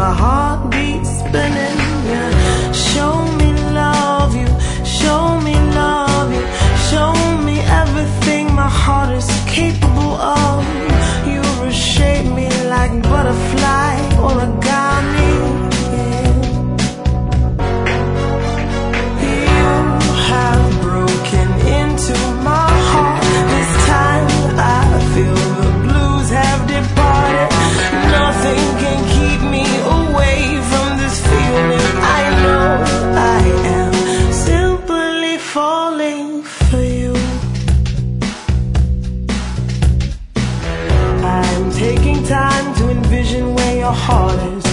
my heartbeat spinning. Yeah. Show me love, you show me love, you show me everything my heart is capable of. You reshape me like butterfly origami. Yeah. You have broken into my heart. This time I feel the blues have departed. Nothing can keep me away from this feeling. I know I am simply falling for you. I'm taking time to envision where your heart is.